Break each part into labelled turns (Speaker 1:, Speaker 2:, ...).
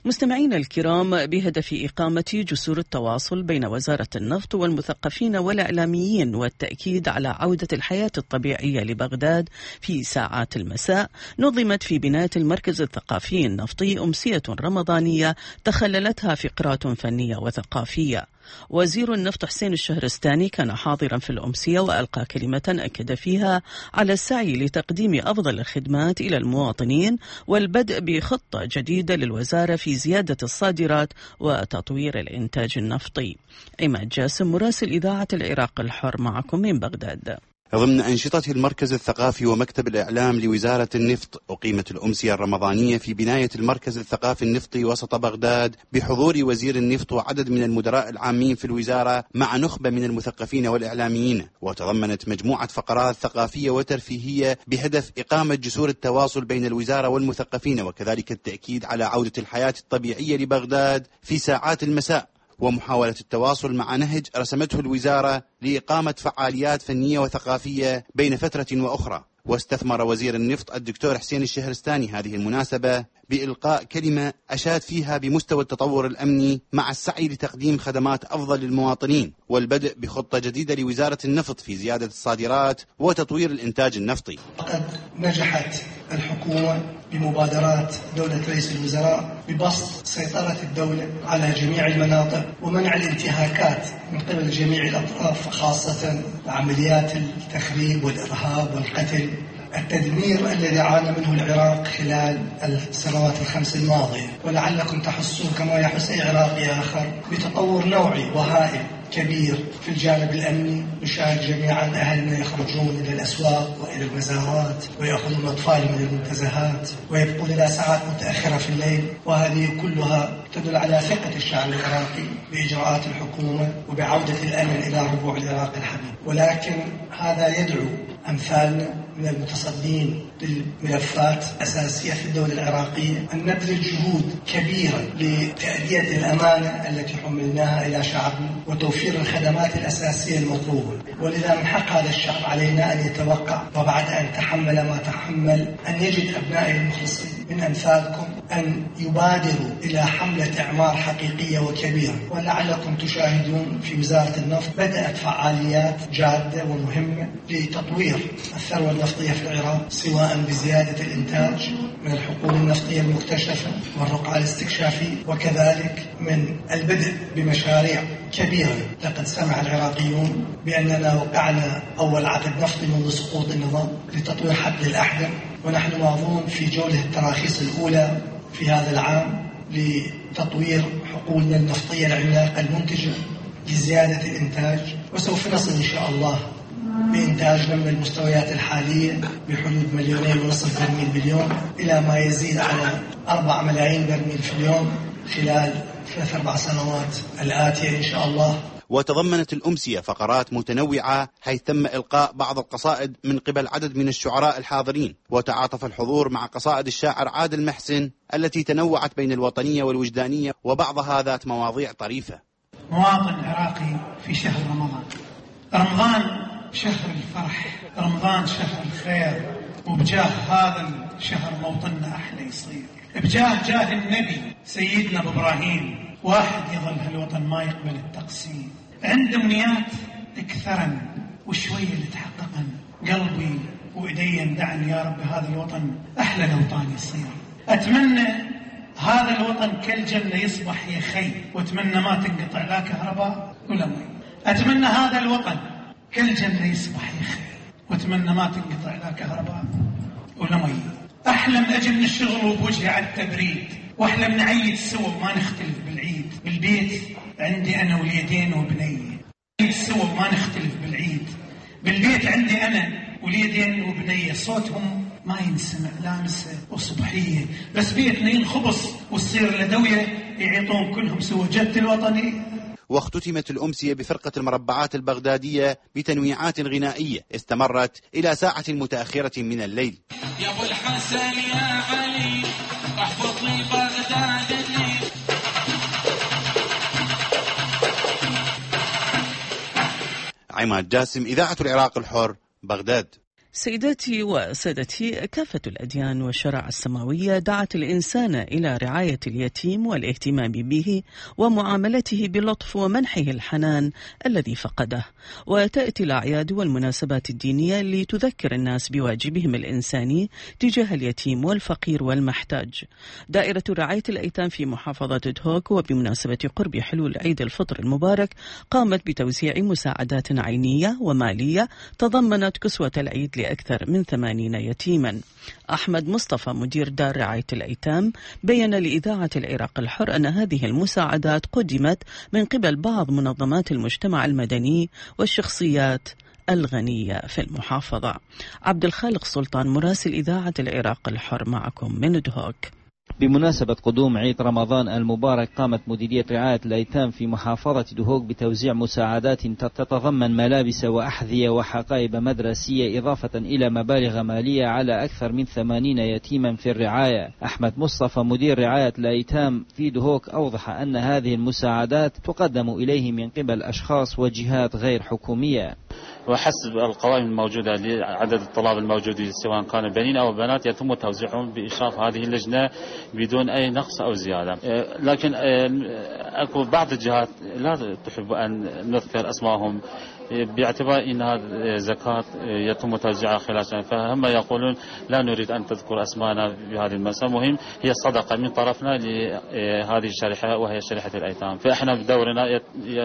Speaker 1: مستمعينا الكرام، بهدف إقامة جسور التواصل بين وزارة النفط والمثقفين والإعلاميين والتأكيد على عودة الحياة الطبيعية لبغداد في ساعات المساء، نظمت في بناية المركز الثقافي النفطي أمسية رمضانية تخللتها فقرات فنية وثقافية. وزير النفط حسين الشهرستاني كان حاضرا في الأمسية وألقى كلمة أكد فيها على السعي لتقديم أفضل الخدمات إلى المواطنين والبدء بخطة جديدة للوزارة في زيادة الصادرات وتطوير الإنتاج النفطي. عماد جاسم مراسل إذاعة العراق الحر معكم من بغداد.
Speaker 2: ضمن أنشطة المركز الثقافي ومكتب الإعلام لوزارة النفط، أقيمت الأمسية الرمضانية في بناية المركز الثقافي النفطي وسط بغداد بحضور وزير النفط وعدد من المدراء العامين في الوزارة مع نخبة من المثقفين والإعلاميين، وتضمنت مجموعة فقرات ثقافية وترفيهية بهدف إقامة جسور التواصل بين الوزارة والمثقفين، وكذلك التأكيد على عودة الحياة الطبيعية لبغداد في ساعات المساء، ومحاولة التواصل مع نهج رسمته الوزارة لإقامة فعاليات فنية وثقافية بين فترة وأخرى. واستثمر وزير النفط الدكتور حسين الشهرستاني هذه المناسبة بإلقاء كلمة أشاد فيها بمستوى التطور الأمني مع السعي لتقديم خدمات أفضل للمواطنين والبدء بخطة جديدة لوزارة النفط في زيادة الصادرات وتطوير الإنتاج النفطي.
Speaker 3: قد نجحت الحكومة بمبادرات دولة رئيس الوزراء ببسط سيطرة الدولة على جميع المناطق ومنع الانتهاكات من قبل جميع الأطراف، خاصة عمليات التخريب والإرهاب والقتل، التدمير الذي عانى منه العراق خلال السنوات الخمس الماضية. ولعلكم تحسون كما يحس أي عراقي آخر بتطور نوعي وهائل كبير في الجانب الأمني. نشاهد جميعا أهلنا يخرجون إلى الأسواق وإلى المزارات ويأخذون الأطفال من المنتزهات ويبقون إلى ساعات متأخرة في الليل، وهذه كلها تدل على ثقة الشعب العراقي بإجراءات الحكومة وبعودة الأمن إلى ربوع العراق الحبيب. ولكن هذا يدعو أمثالنا من المتصدين للملفات الأساسية في الدولة العراقية أن نبذل جهود كبيرة لتأدية الأمانة التي حملناها إلى شعبنا وتوفير الخدمات الأساسية المطلوبة. ولذا من حق هذا الشعب علينا أن يتوقع، وبعد أن تحمل ما تحمل، أن يجد أبنائه المخلصين من أمثالكم أن يبادروا إلى حملة إعمار حقيقية وكبيرة. ولعلكم تشاهدون في وزارة النفط بدأت فعاليات جادة ومهمة لتطوير الثروة النفطية في العراق، سواء بزيادة الإنتاج من الحقول النفطية المكتشفة والرقعة الاستكشافية، وكذلك من البدء بمشاريع كبيرة. لقد سمع العراقيون بأننا وقعنا أول عقد نفطي منذ سقوط النظام لتطوير حبل الأحدث، ونحن ماضون في جولة التراخيص الأولى في هذا العام لتطوير حقولنا النفطية العملاقة المنتجة لزيادة الإنتاج، وسوف نصل إن شاء الله بإنتاجنا من المستويات الحالية بحدود 2.5 مليون برميل باليوم إلى ما يزيد على 4 ملايين برميل في اليوم خلال 3-4 سنوات الآتية إن شاء الله.
Speaker 2: وتضمنت الأمسية فقرات متنوعة، حيث تم إلقاء بعض القصائد من قبل عدد من الشعراء الحاضرين، وتعاطف الحضور مع قصائد الشاعر عادل محسن التي تنوعت بين الوطنية والوجدانية وبعضها ذات مواضيع طريفة.
Speaker 4: مواطن عراقي في شهر رمضان. رمضان شهر الفرح، رمضان شهر الخير، وبجاه هذا الشهر موطننا أحلى يصير. بجاه النبي سيدنا إبراهيم واحد يظل هالوطن ما يقبل التقسيم. عنده أمنيات اكثرن وشوية اللي تحققن، قلبي وإيدي دعني يا رب هذا الوطن أحلى الأوطان يصير. أتمنى هذا الوطن كالجنة يصبح يا خي، وأتمنى ما تنقطع لا كهرباء ولا مي. أتمنى هذا الوطن كالجنة يصبح يا خي، وأتمنى ما تنقطع لا كهرباء ولا مي. أحلم أجي من الشغل وبوجهي على التبريد، وأحلم نعيد سوا ما نختلف بالعيد. بالبيت عندي أنا واليدين وبنية، نعيد سوا ما نختلف بالعيد. بالبيت عندي أنا واليدين وبنية، صوتهم ما ينسمع لا مساء وصبحية، بس بيتنا ينخبص وتصير لدوية يعيطون كلهم سوا جد الوطني.
Speaker 2: واختتمت الأمسية بفرقة المربعات البغدادية بتنويعات غنائية استمرت إلى ساعة متأخرة من الليل.
Speaker 5: يا أبو الحسن يا علي احفظ لي بغداد لي.
Speaker 2: عماد جاسم، إذاعة العراق الحر، بغداد.
Speaker 1: سيداتي وسادتي، كافة الأديان والشرائع السماوية دعت الإنسان إلى رعاية اليتيم والاهتمام به ومعاملته بلطف ومنحه الحنان الذي فقده. وتأتي الأعياد والمناسبات الدينية لتذكر الناس بواجبهم الإنساني تجاه اليتيم والفقير والمحتاج. دائرة رعاية الأيتام في محافظة دهوك وبمناسبة قرب حلول عيد الفطر المبارك قامت بتوزيع مساعدات عينية ومالية تضمنت كسوة العيد لأكثر من 80 يتيما. أحمد مصطفى مدير دار رعاية الأيتام بيّن لإذاعة العراق الحر أن هذه المساعدات قدمت من قبل بعض منظمات المجتمع المدني والشخصيات الغنية في المحافظة. عبد الخالق سلطان مراسل إذاعة العراق الحر معكم من دهوك.
Speaker 6: بمناسبة قدوم عيد رمضان المبارك قامت مديرية رعاية الأيتام في محافظة دهوك بتوزيع مساعدات تتضمن ملابس وأحذية وحقائب مدرسية إضافة إلى مبالغ مالية على أكثر من 80 يتيما في الرعاية. أحمد مصطفى مدير رعاية الأيتام في دهوك أوضح أن هذه المساعدات تقدم إليه من قبل أشخاص وجهات غير حكومية،
Speaker 7: وحسب القوائم الموجودة لعدد الطلاب الموجودين سواء كانوا بنين أو بنات يتم توزيعهم بإشراف هذه اللجنة بدون أي نقص أو زيادة. لكن أكو بعض الجهات لا تحب أن نذكر أسمائهم باعتبار أنها زكاة يتم توزيعها خلال سنة، فهم يقولون لا نريد أن تذكر أسماءنا بهذه المسألة. مهم هي صدقة من طرفنا لهذه الشريحة وهي شريحة الأيتام. فإحنا بدورنا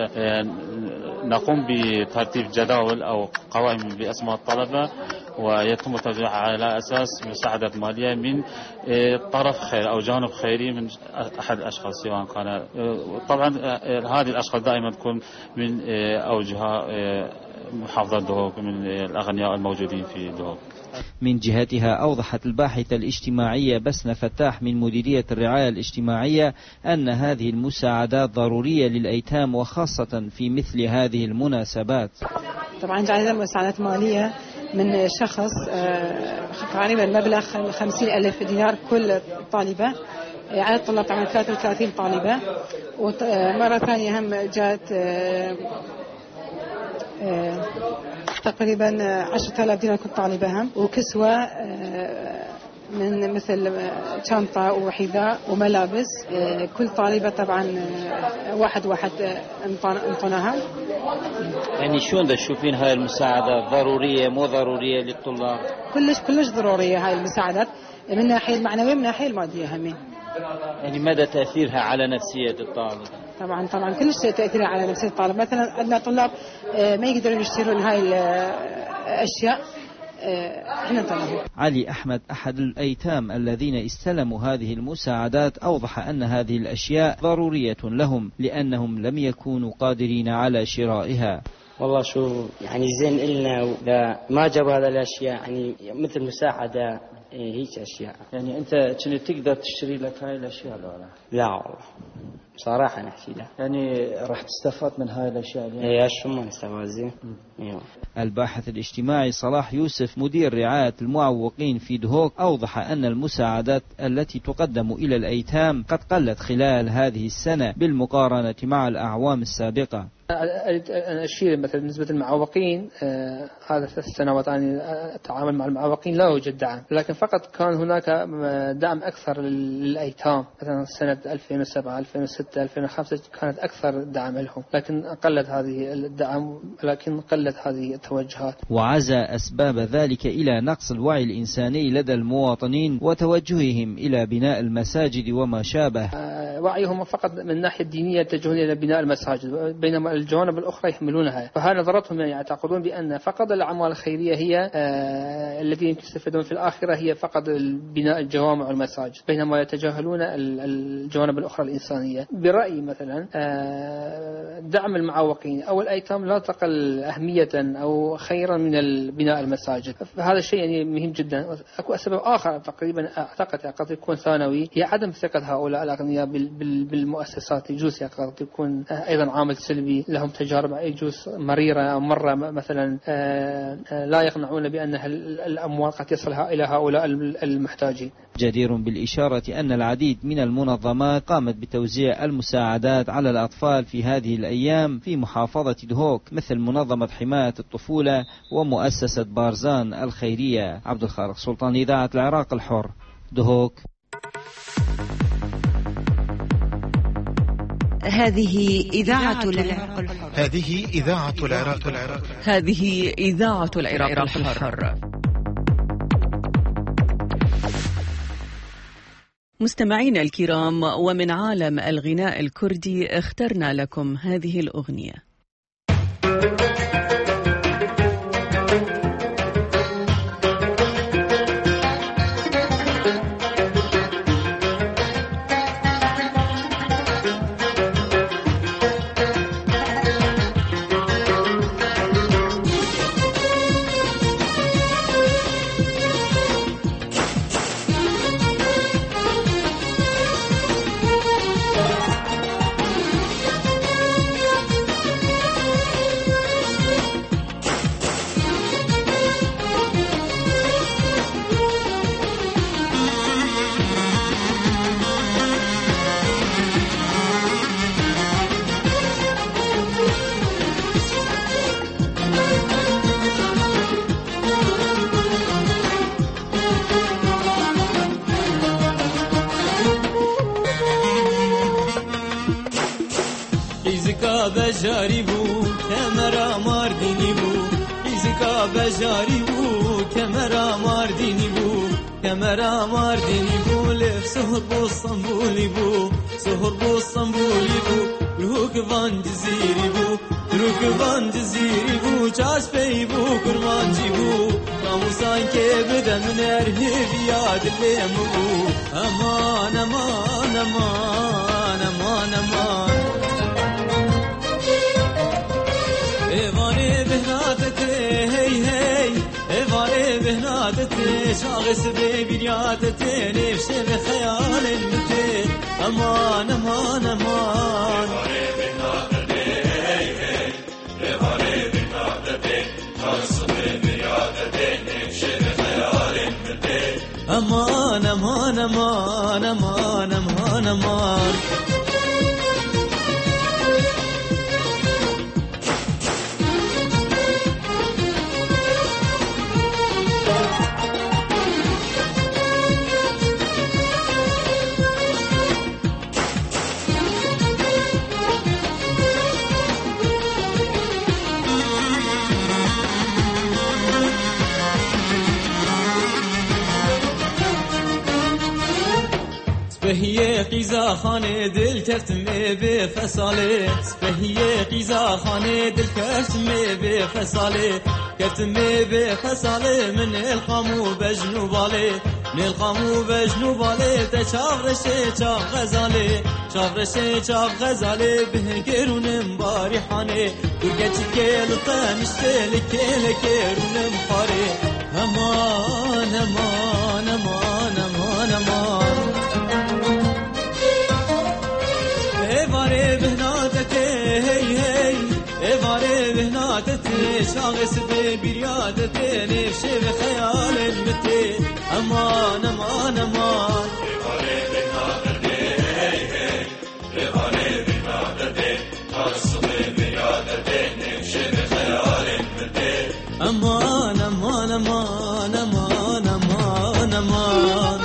Speaker 7: نقوم بترتيب جداول أو قوائم بأسماء الطلبة ويتم توزيعها على أساس مساعدة مالية من طرف خير أو جانب خيري من أحد الأشخاص سواء كان. طبعا هذه الأشخاص دائما تكون من أوجه محافظة دهوك من الأغنياء الموجودين في دهوك.
Speaker 6: من جهتها أوضحت الباحثة الاجتماعية بسنة فتاح من مديرية الرعاية الاجتماعية أن هذه المساعدات ضرورية للأيتام وخاصة في مثل هذه المناسبات.
Speaker 8: طبعا جعلنا مساعدات مالية من شخص تقريبا مبلغ 50,000 دينار كل طالبة. عدد الطلاب طبعا 33 طالبة. ومرة ثانية هم جاءت تقريبا 10,000 دينار كل طالبة هم، وكسوة من مثل شنطة وحذاء وملابس كل طالبة طبعا واحد انطناها.
Speaker 6: يعني شلون تشوفين هاي المساعدة ضرورية مو ضرورية للطلاب؟
Speaker 8: كلش ضرورية هاي المساعدات من ناحية المعنوية من ناحية المادية همين.
Speaker 6: يعني مدى تأثيرها على نفسية الطالب؟
Speaker 8: طبعا كلش تأثيرها على نفسية الطالب. مثلا عندنا طلاب ما يقدرون يشترون هاي الأشياء.
Speaker 6: علي أحمد أحد الأيتام الذين استلموا هذه المساعدات أوضح أن هذه الأشياء ضرورية لهم لأنهم لم يكونوا قادرين على شرائها.
Speaker 9: والله شو يعني زين إلنا إذا ما جابوا هذه الأشياء يعني مثل مساعدة هيك أشياء.
Speaker 6: يعني أنت كنت تقدر تشتري لك هاي الأشياء ولا؟
Speaker 9: لا والله بصراحة نحكي له.
Speaker 6: يعني راح تستفاد من هاي الأشياء اليوم؟
Speaker 9: إيه شو ما نستفاد زين.
Speaker 6: الباحث الاجتماعي صلاح يوسف مدير رعاية المعوقين في دهوك أوضح أن المساعدات التي تقدم إلى الأيتام قد قلت خلال هذه السنة بالمقارنة مع الأعوام السابقة.
Speaker 10: أنا أشير مثلا بالنسبة للمعوقين هذا 3 سنوات أنا أتعامل مع المعوقين لا يوجد دعم، لكن فقط كان هناك دعم أكثر للأيتام. مثلا سنة 2007 2006 2005 كانت أكثر دعم لهم، لكن قلت هذه الدعم لكن قلت هذه التوجهات.
Speaker 6: وعزى أسباب ذلك إلى نقص الوعي الإنساني لدى المواطنين وتوجههم إلى بناء المساجد وما شابه.
Speaker 10: وعيهم فقط من الناحية الدينية يتجهون إلى بناء المساجد، بينما الجوانب الأخرى يحملونها. فهذا ضرتهم يعني يعتقدون بأن فقط الأعمال الخيرية هي الذين يستفيدون في الآخرة هي فقط بناء الجوامع والمساجد، بينما يتجاهلون الجوانب الأخرى الإنسانية. برأيي مثلا دعم المعوقين أو الأيتام لا تقل أهمية أو خيرا من بناء المساجد. فهذا الشيء يعني مهم جدا. أكو سبب آخر تقريبا أعتقد قد يكون ثانوي، هي عدم ثقة هؤلاء الأغنياء بالمؤسسات. يجوز قد يكون أيضا عامل سلبي لهم تجارب يجوز مريرة أو مرة مثلا لا يقنعون بأن الأموال قد تصلها إلى هؤلاء المحتاجين.
Speaker 6: جدير بالإشارة أن العديد من المنظمات قامت بتوزيع المساعدات على الأطفال في هذه الأيام في محافظة دهوك، مثل منظمة حماية الطفولة ومؤسسة بارزان الخيرية. عبد الخالق سلطان، إذاعة العراق الحر، دهوك.
Speaker 11: هذه إذاعة العراق الحر.
Speaker 12: هذه إذاعة العراق الحر.
Speaker 1: هذه إذاعة العراق الحر. مستمعين الكرام، ومن عالم الغناء الكردي اخترنا لكم هذه الأغنية.
Speaker 13: بجاری بو کمرا ماردینی بو ایزکا بجاری بو کمرا ماردینی بو کمرا ماردینی بو لف سهر بو اسطنبولی بو سهر بو اسطنبولی بو روک وان جزیری بو روک وان جزیری بو چاش پی بو کرمانجی بو راموسان که بدم نرهی بیاد لیم بو امان امان امان امان امان ایوانه بهناتته هی هی ایوانه بهناتته شاغس بیریاتته نفشه بخیال انته امان امان امان ایوانه بهناتته هی هی ایوانه بهناتته شاغس بیریاتته نفشه بخیال انته امان امان امان امان امان امان سپهیه قیزا خانه دل کفتمه به فساله سپهیه قیزا خانه دل کفتمه به فساله کفتمه به فساله من القامو بجنوباله من القامو بجنوباله تشاغرشه چاغ غزاله شاغرشه چاغ غزاله بهنگرونم بارحانه درگچ کل تنشتل کل کرونم خاره امان امان امان امان امان هی هی ایواره بهناتته شاغس بیریادته نفشه بخیال المته امان امان امان ایواره بهناتته هی هی ایواره بهناتته شاغس بیریادته نفشه بخیال المته امان امان امان امان امان امان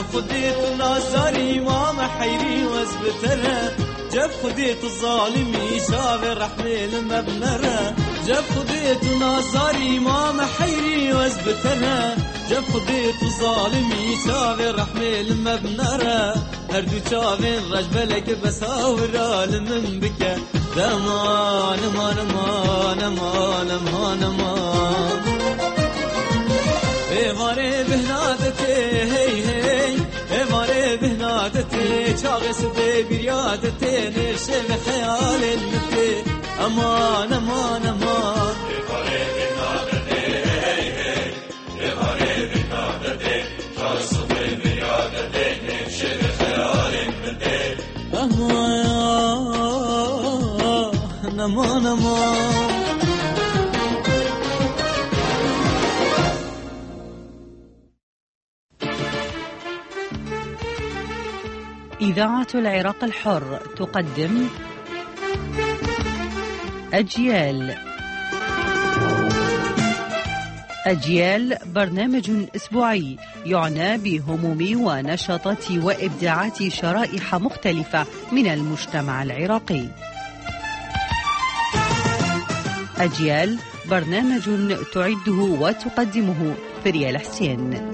Speaker 13: خديت نازاري إمام حيري وزبتره جاب خديت الظالمي شاب الرحمة المبنرة جاب خديت نازاري إمام حيري وزبتره جاب خديت الظالمي شاب الرحمة المبنرة هردو شابين رجبلك بساورا لمن بك دمان مان مان مان مان مان إماري بهنادتي هي هي إماري بهنادتي شاغس ببريادتي نرشم خيال المتي أمان أمان أمان إماري بهنادتي هي هي إماري بهنادتي شاغس ببريادتي نرشم خيال المتي أمان أمان أمان.
Speaker 11: إذاعة العراق الحر تقدم أجيال برنامج أسبوعي يعنى بهموم ونشاطات وإبداعات شرائح مختلفة من المجتمع العراقي. أجيال برنامج تعده وتقدمه فريال حسين.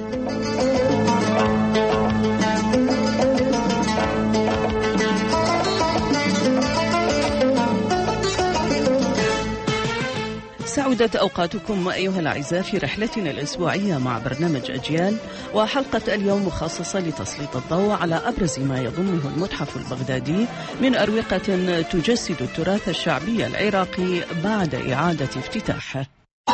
Speaker 1: سعدت أوقاتكم أيها الأعزاء في رحلتنا الأسبوعية مع برنامج أجيال، وحلقة اليوم مخصصة لتسليط الضوء على أبرز ما يضمه المتحف البغدادي من أروقة تجسد التراث الشعبي العراقي بعد إعادة افتتاحه.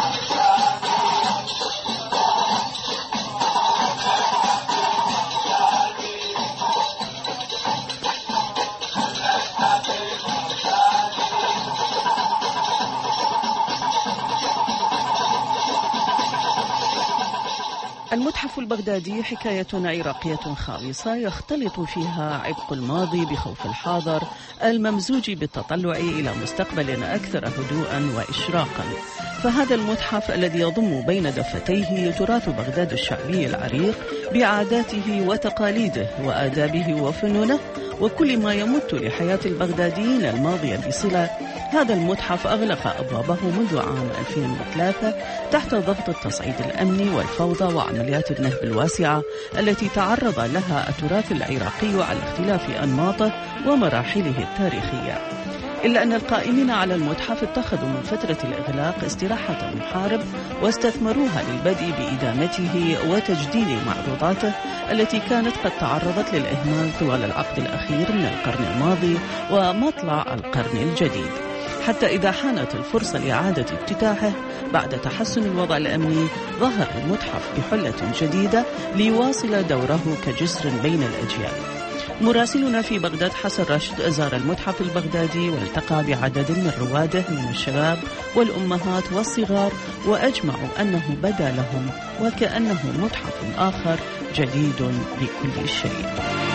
Speaker 1: المتحف البغدادي حكاية عراقية خالصة يختلط فيها عبق الماضي بخوف الحاضر الممزوج بالتطلع إلى مستقبل أكثر هدوءا وإشراقا. فهذا المتحف الذي يضم بين دفتيه تراث بغداد الشعبي العريق بعاداته وتقاليده وآدابه وفنونه وكل ما يمت لحياة البغداديين الماضية بصلة. هذا المتحف أغلق أبوابه منذ عام 2003 تحت ضغط التصعيد الأمني والفوضى وعمليات النهب الواسعة التي تعرض لها التراث العراقي على اختلاف أنماطه ومراحله التاريخية. إلا أن القائمين على المتحف اتخذوا من فترة الإغلاق استراحة محارب واستثمروها للبدء بإدامته وتجديد معروضاته التي كانت قد تعرضت للإهمال طوال العقد الأخير من القرن الماضي ومطلع القرن الجديد، حتى إذا حانت الفرصة لإعادة افتتاحه بعد تحسن الوضع الأمني ظهر المتحف بحلة جديدة ليواصل دوره كجسر بين الأجيال. مراسلنا في بغداد حسن راشد زار المتحف البغدادي والتقى بعدد من رواده من الشباب والأمهات والصغار، وأجمعوا أنه بدا لهم وكأنه متحف آخر جديد بكل شيء.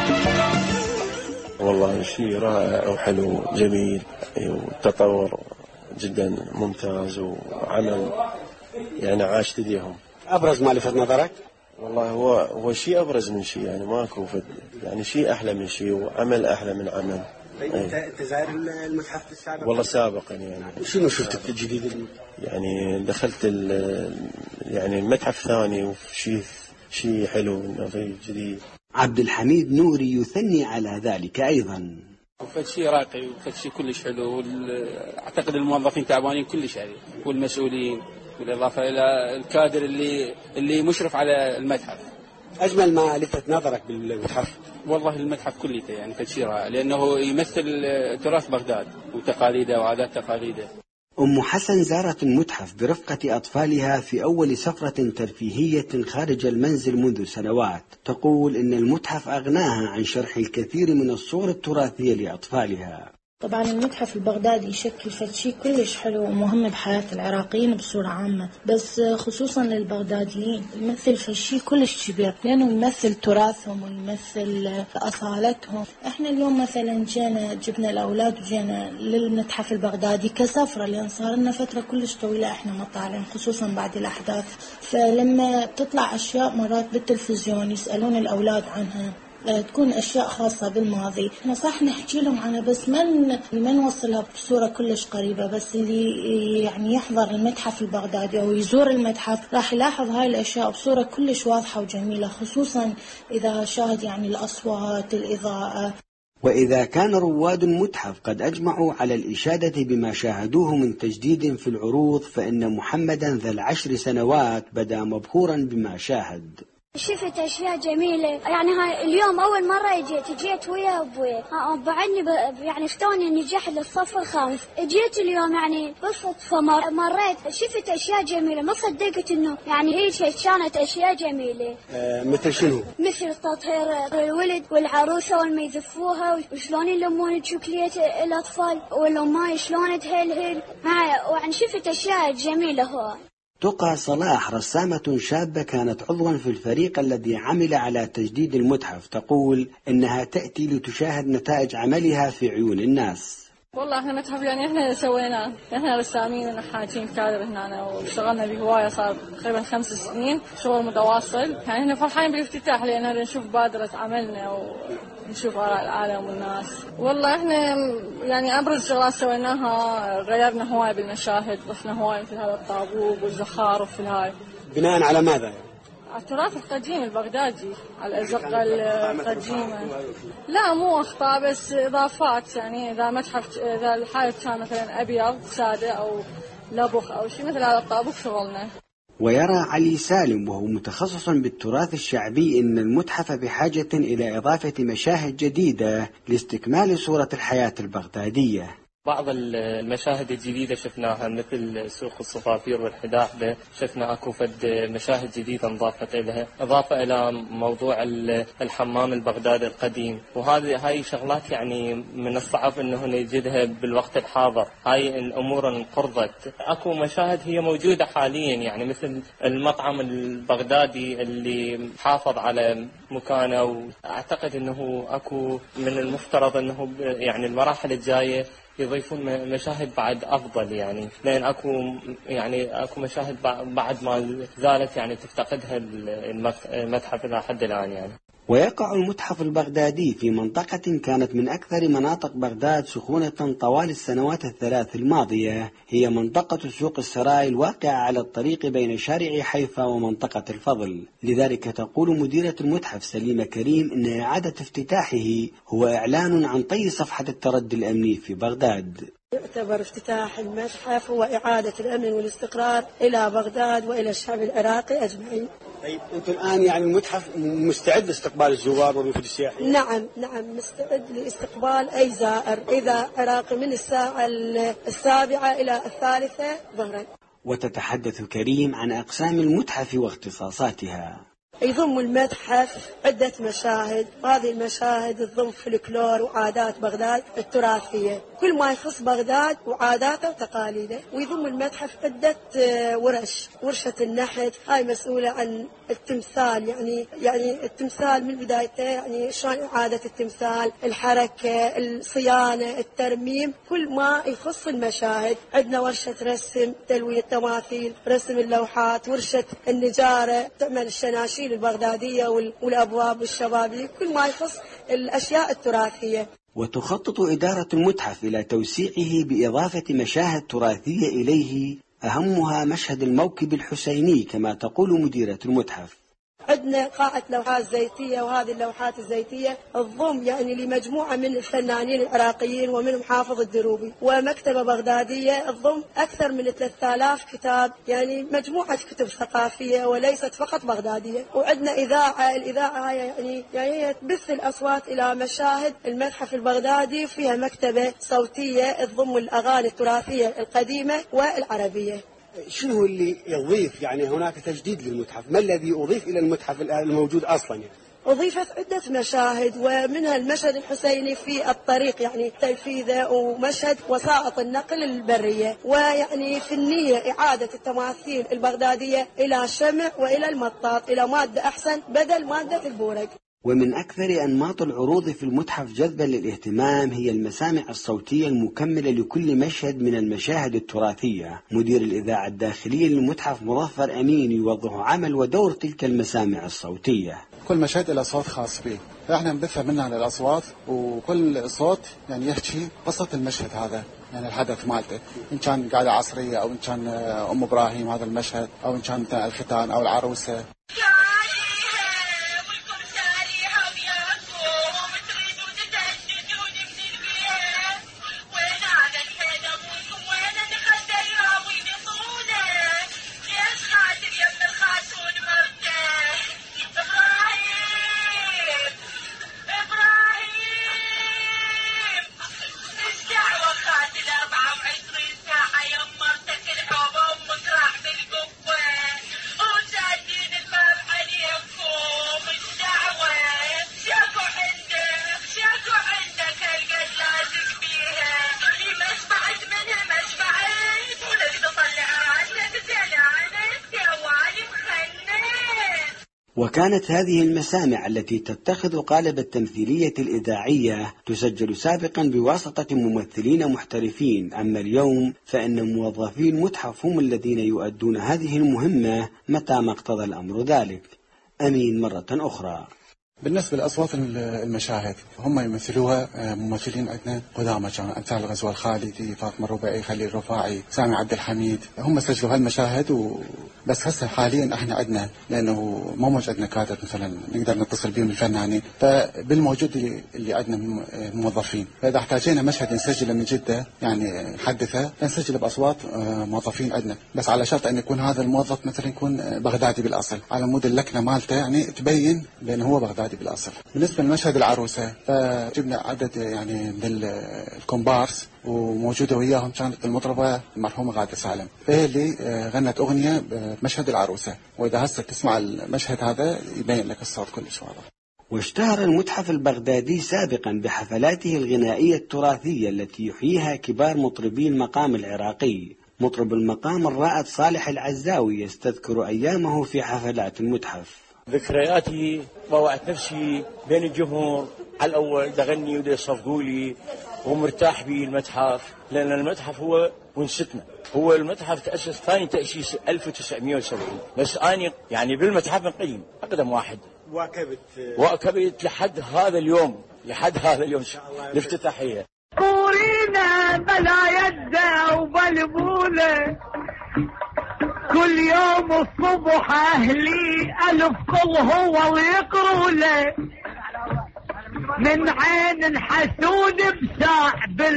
Speaker 14: والله شيء رائع وحلو جميل وتطور جدا ممتاز وعمل يعني عاش تديهم.
Speaker 15: أبرز ما لفت نظرك؟
Speaker 14: والله هو شيء أبرز من شيء، يعني ماكو يعني شيء أحلى من شيء وعمل أحلى من عمل.
Speaker 15: أنت زائر المتحف السابق؟
Speaker 14: والله سابقا يعني.
Speaker 15: شنو شفتك في الجديد؟
Speaker 14: يعني دخلت يعني المتحف ثاني وشيء حلو نظيف جديد.
Speaker 15: عبد الحميد نوري يثني على ذلك أيضا.
Speaker 16: فشي راقي وفشي كلش حلو، أعتقد الموظفين تعبانين كلش عليه والمسؤولين، بالإضافة إلى الكادر اللي مشرف على المتحف.
Speaker 15: أجمل ما لفت نظرك بالمتحف؟
Speaker 16: والله المتحف كله يعني فشي رائع لأنه يمثل تراث بغداد وتقاليده وعادات تقاليده.
Speaker 15: أم حسن زارت المتحف برفقة أطفالها في أول سفرة ترفيهية خارج المنزل منذ سنوات. تقول إن المتحف أغناها عن شرح الكثير من الصور التراثية لأطفالها.
Speaker 17: طبعا المتحف البغدادي يشكل شيء كلش حلو ومهم بحياة العراقيين بصورة عامة، بس خصوصا للبغداديين يمثل شيء كلش كبير، لأنه يمثل تراثهم ويمثل أصالتهم. احنا اليوم مثلا جبنا الأولاد وجينا للمتحف البغدادي كسفرة، لأن صار لنا فترة كلش طويلة احنا ما طالعين خصوصا بعد الأحداث، فلما تطلع أشياء مرات بالتلفزيون يسألون الأولاد عنها تكون أشياء خاصة بالماضي، احنا صح نحكي لهم عنها بس ما نوصلها بصورة كلش قريبة. بس اللي يعني يحضر المتحف البغدادي أو يزور المتحف راح يلاحظ هاي الأشياء بصورة كلش واضحة وجميلة، خصوصا إذا شاهد يعني الأصوات، الإضاءة.
Speaker 15: وإذا كان رواد المتحف قد أجمعوا على الإشادة بما شاهدوه من تجديد في العروض، فإن محمدا ذا 10 سنوات بدا مبهورا بما شاهد.
Speaker 18: شفت أشياء جميلة، يعني هاي اليوم أول مرة جيت ويا أبوي، بعدني يعني شلون نجحت للصف الخامس، جيت اليوم يعني بالصدفة مريت شفت أشياء جميلة، ما صدقت إنه يعني هي كانت أشياء جميلة.
Speaker 15: مثل شنو؟
Speaker 18: مثل تطهير الولد والعروسة والما يزفوها، وشلون يلمون الشوكليت الأطفال والأماي شلون تهلهل، يعني شفت أشياء جميلة. هو
Speaker 15: تقى صلاح رسامة شابة كانت عضوا في الفريق الذي عمل على تجديد المتحف، تقول إنها تأتي لتشاهد نتائج عملها في عيون الناس.
Speaker 19: والله احنا متحف يعني احنا سويناه، احنا رسامين ونحاتين كادر هنا واشتغلنا بهواية، صار تقريبا 5 سنين شغل متواصل، يعني احنا فرحانين بالافتتاح لأننا نشوف بادرة عملنا ونشوف آراء العالم والناس. والله احنا يعني أبرز شغلات سويناها غيرنا هواية بالمشاهد، ضفنا هواية مثل هذا الطابوق والزخارف في الهاي.
Speaker 15: بناء على ماذا؟
Speaker 19: التراث القديم البغدادي، على الأزقة القديمة. لا مو أخطاء بس إضافات، يعني إذا متحف إذا الحائط كان مثلا أبيض سادة أو لبخ أو شيء مثل هذا الطابق شغلنا.
Speaker 15: ويرى علي سالم وهو متخصص بالتراث الشعبي إن المتحف بحاجة إلى إضافة مشاهد جديدة لاستكمال صورة الحياة البغدادية.
Speaker 20: بعض المشاهد الجديدة شفناها مثل سوق الصفافير والحداحدة، شفنا اكو فد مشاهد جديدة انضافت لها، اضافة الى موضوع الحمام البغدادي القديم، وهذه هاي شغلات يعني من الصعب انه نجدها بالوقت الحاضر، هاي الامور انقرضت. اكو مشاهد هي موجودة حاليا يعني مثل المطعم البغدادي اللي حافظ على مكانه، واعتقد انه اكو من المفترض انه يعني المراحل الجاية يضيفون مشاهد بعد أفضل، يعني لأن أكو مشاهد بعد ما زالت يعني تفتقدها المتحف إلى حد الآن يعني.
Speaker 15: ويقع المتحف البغدادي في منطقة كانت من أكثر مناطق بغداد سخونة طوال السنوات الثلاث الماضية، هي منطقة سوق السراي الواقعة على الطريق بين شارع حيفا ومنطقة الفضل. لذلك تقول مديرة المتحف سليمة كريم إن إعادة افتتاحه هو إعلان عن طي صفحة التردي الأمني في بغداد.
Speaker 21: يعتبر افتتاح المتحف هو إعادة الأمن والاستقرار إلى بغداد وإلى الشعب العراقي أجمعين.
Speaker 15: طيب أنتم الآن يعني المتحف مستعد لاستقبال الزوار والوفود السياحيين؟
Speaker 21: نعم مستعد لاستقبال أي زائر إذا عراقي من الساعة 7 إلى 3 ظهرا.
Speaker 15: وتتحدث كريم عن أقسام المتحف واختصاصاتها.
Speaker 21: يضم المتحف عدة مشاهد، وهذه المشاهد تضم فلكلور وعادات بغداد التراثية، كل ما يخص بغداد وعاداته وتقاليده. ويضم المتحف عدة ورشة النحت، هاي مسؤولة عن التمثال، يعني التمثال من بدايته، يعني شلون إعادة التمثال، الحركة، الصيانة، الترميم، كل ما يخص المشاهد. عندنا ورشة رسم، تلوين التماثيل، رسم اللوحات، ورشة النجارة، تعمل الشناشيل البغدادية والأبواب والشبابيك، كل ما يخص الأشياء التراثية.
Speaker 15: وتخطط إدارة المتحف إلى توسيعه بإضافة مشاهد تراثية إليه، أهمها مشهد الموكب الحسيني كما تقول مديرة المتحف.
Speaker 21: عندنا قاعة لوحات زيتية، وهذه اللوحات الزيتية تضم يعني لمجموعة من الفنانين العراقيين ومنهم حافظ الدروبي، ومكتبة بغدادية تضم أكثر من 3000 كتاب، يعني مجموعة كتب ثقافية وليست فقط بغدادية. وعندنا إذاعة، الإذاعة يعني هي تبث الأصوات إلى مشاهد المتحف البغدادي، فيها مكتبة صوتية تضم الأغاني التراثية القديمة والعربية.
Speaker 15: شنو اللي يضيف يعني هناك تجديد للمتحف؟ ما الذي أضيف إلى المتحف الموجود أصلا يعني؟
Speaker 21: أضيفت عدة مشاهد ومنها المشهد الحسيني في الطريق يعني تنفيذه، ومشهد وسائط النقل البرية، ويعني في النية إعادة التماثيل البغدادية إلى شمع وإلى المطاط إلى مادة أحسن بدل مادة البورق.
Speaker 15: ومن أكثر أنماط العروض في المتحف جذبا للاهتمام هي المسامع الصوتية المكملة لكل مشهد من المشاهد التراثية. مدير الإذاعة الداخلية للمتحف مظفر أمين يوضح عمل ودور تلك المسامع الصوتية.
Speaker 3: كل مشهد له صوت خاص به، فإحنا نبث منها للأصوات، وكل صوت يعني يحكي قصة المشهد هذا، يعني الحدث مالته، إن كان قاعدة عصرية أو إن كان أم إبراهيم هذا المشهد، أو إن كان الختان أو العروسة.
Speaker 15: وكانت هذه المسامع التي تتخذ قالب التمثيلية الإذاعية تسجل سابقا بواسطة ممثلين محترفين، أما اليوم فإن موظفي المتحف هم الذين يؤدون هذه المهمة متى ما اقتضى الأمر ذلك. أمين مرة أخرى.
Speaker 3: بالنسبة لأصوات المشاهد هم يمثلوها ممثلين عندنا قدامى، كانوا أمثال الغزوة الخالدي، فاطمة الربيعي، خليل الرفاعي، سامي عبد الحميد، هم سجلوا هالمشاهد. بس هسه حاليا احنا عندنا لأنه ما موجود عندنا كادر مثلا نقدر نتصل بهم الفنانين، فبالموجود اللي عندنا موظفين، فإذا احتاجينا مشهد نسجله من جدة يعني حدثه نسجله بأصوات موظفين عندنا، بس على شرط أن يكون هذا الموظف مثلا يكون بغدادي بالأصل، على مود اللكنة مالته يعني تبين بأنه هو بغدادي بالأصل. بالنسبة لمشهد العروسة فجبنا عدد يعني من الكومبارس وموجودة وياهم كانت المطربة المرحومة غادة سالم، فهي اللي غنت أغنية بمشهد العروسة، وإذا هسه تسمع المشهد هذا يبين لك الصوت كلش واضح.
Speaker 15: واشتهر المتحف البغدادي سابقا بحفلاته الغنائية التراثية التي يحييها كبار مطربي المقام العراقي. مطرب المقام الرائد صالح العزاوي يستذكر أيامه في حفلات المتحف.
Speaker 22: ذكرياتي ضوعت نفسي بين الجمهور، على الأول دغني ودا يصفقوا لي ومرتاح بي المتحف، لأن المتحف هو ونستنا، هو المتحف تأسس ثاني تأسيس 1970، بس أنا يعني بالمتحف من قديم أقدم واحد واكبت لحد هذا اليوم الافتتاحية.
Speaker 23: قورينا بلا يده وبلبوله، كل يوم الصبح أهلي ألف قل هو ويقروا له، من عين حسود بساع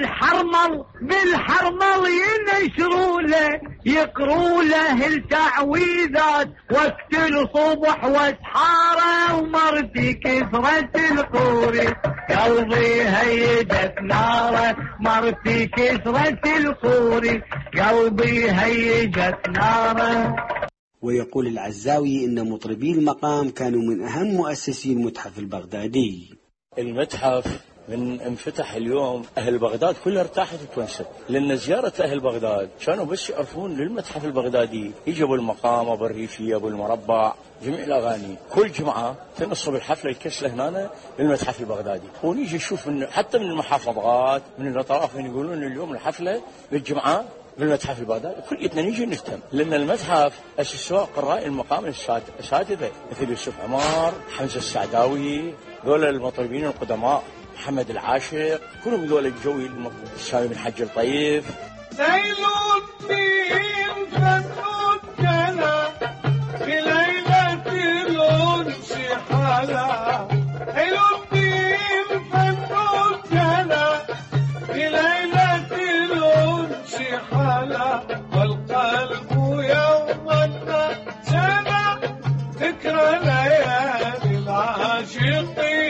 Speaker 23: بالحرمل ينشروا له، يقروا له التعويذات وقت الصبح واسحاره، ومرتي كثرة القوري قلبي هيجت ناره، مرتي كثرة القوري قلبي هيجت ناره.
Speaker 15: ويقول العزاوي إن مطربي المقام كانوا من أهم مؤسسي المتحف البغدادي.
Speaker 22: المتحف من انفتح اليوم أهل بغداد كلها ارتاحت وتونست، لأن زيارة أهل بغداد كانوا بس يعرفون للمتحف البغدادي، يجي أبو المقام، أبو الريفية، أبو المربع، جميع الأغاني. كل جمعة تنصب الحفلة الكسلة هنا للمتحف البغدادي، ونيجي نشوف حتى من المحافظات من الأطراف من يقولون اليوم الحفلة بالجمعة بالمتحف البغدادي، كليتنا نيجي نهتم، لأن المتحف أسسوه قراء المقام الأساتذة مثل يوسف عمار، حمزة السعداوي، ذول المطربين القدماء، محمد العاشق، كلهم ذول الجوي الشاوي بن حج الطيف.
Speaker 23: ليل الدين فنون كلا في ليلة الأنس حلا، ليل الدين فنون كلا في ليلة الأنس حلا، والقلب يوما سنى ذكرى ليالي العاشقين.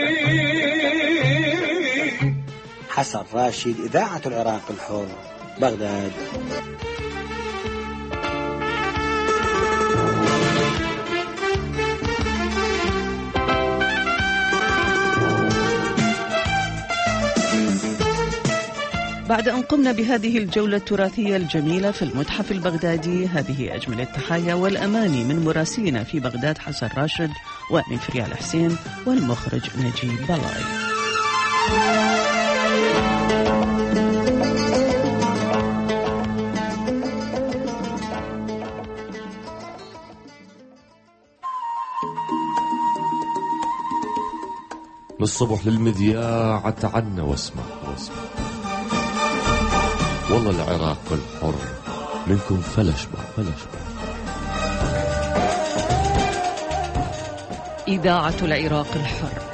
Speaker 15: حسن راشد، إذاعة العراق الحر، بغداد.
Speaker 1: بعد أن قمنا بهذه الجولة التراثية الجميلة في المتحف البغدادي، هذه أجمل التحايا والأماني من مراسلنا في بغداد حسن راشد ومن فريال حسين والمخرج نجيب بلاي.
Speaker 2: للصبح للمذياع تعنا واسمع والله العراق الحر منكم فلشبع.
Speaker 11: إذاعة العراق الحر